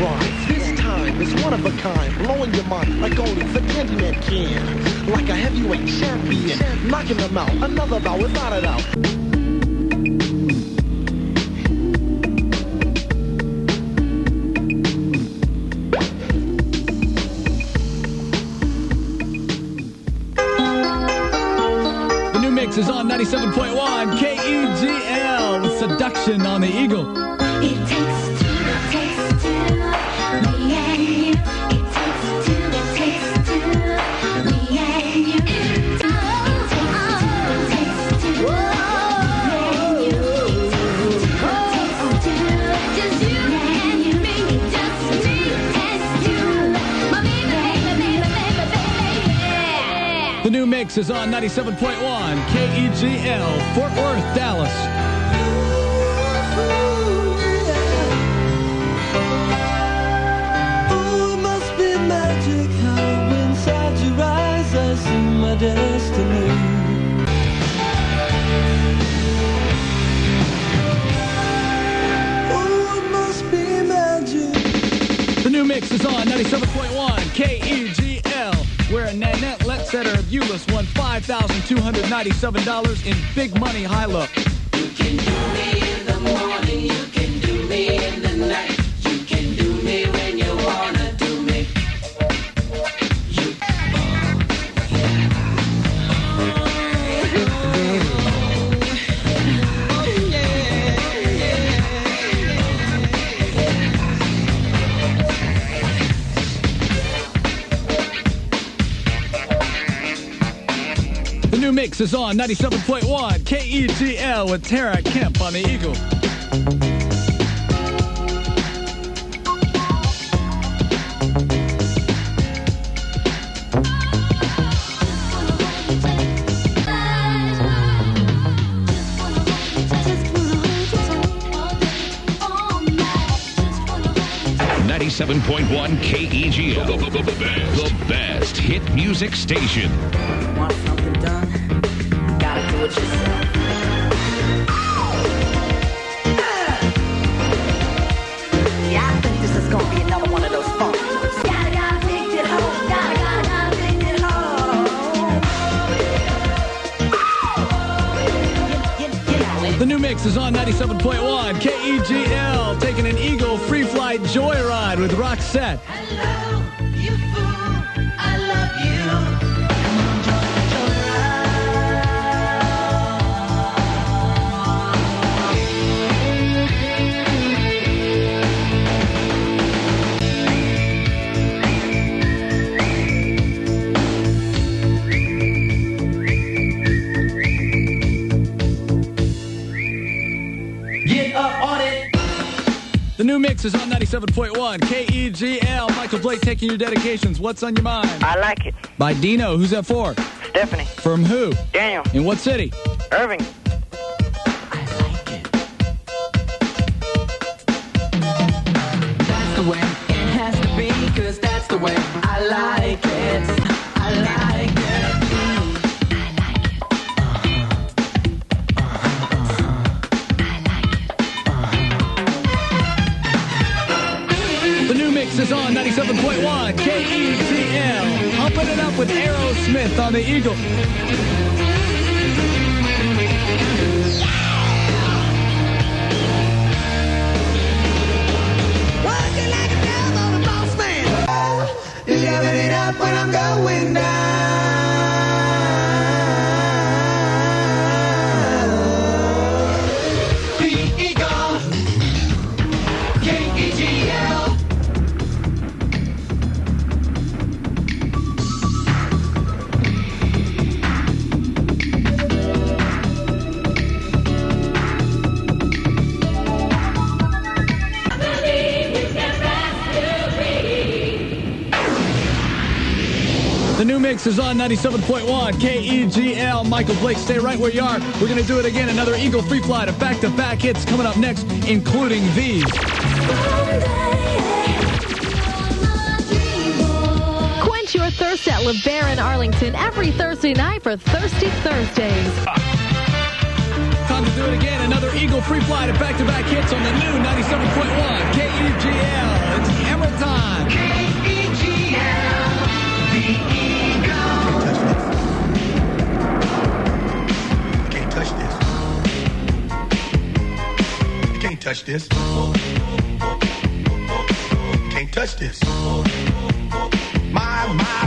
rhyme. This time is one of a kind, blowing your mind like only the Candyman can. Like a heavyweight champion, knocking them out. Another bout without a doubt. Mix is on 97.1 KEGL with Seduction on the Eagle. It takes two, me and you. It takes two, me and you. It takes two, me and you. It takes two, just you and you, me, just me and you. My baby. The new mix is on 97.1 KEGL, Fort Worth, Dallas. Oh, it must be magic how inside your eyes I see my destiny. Oh, it must be magic. The new mix is on 97.1 KEGL, where Nanette Letsetter of Euless won $5,297 in big money high-low. You can do me in the morning, you can do me in the night. You can do me when you wanna do me. The new mix is on 97.1 KEGL with Tara Kemp on the Eagle. KEGL, the best hit music station. Want something done? You gotta do it yourself. Yeah, I think this is gonna be another one of those funk joints. Gotta pick it home. Gotta pick it home. The new mix is on 97.1 KEGL, taking an Eagle free flight joyride with Roxette. Hello, you fool, I love you. Come on, get up on it. The new mix is on 97.1 KEGL. Michael Blake taking your dedications. What's on your mind? I like it. By Dino. Who's that for? Stephanie. From who? Daniel. In what city? Irving. That's the way it has to be, 'cause that's the way I like it. I like it. The new mix is on 97.1 KEGL. Humping it up with Aerosmith on the Eagle. Working like a devil, the boss man. You're giving it up when I'm going down. The Eagle, KEGL. The new mix is on 97.1 KEGL. Michael Blake, stay right where you are. We're going to do it again. Another Eagle free flight of back-to-back hits coming up next, including these. Quench your thirst at LeBaron Arlington every Thursday night for Thirsty Thursdays. Time to do it again. Another another Eagle free flight of back-to-back hits on the new 97.1 KEGL. It's Hammer time. Can't touch this. Can't touch this. My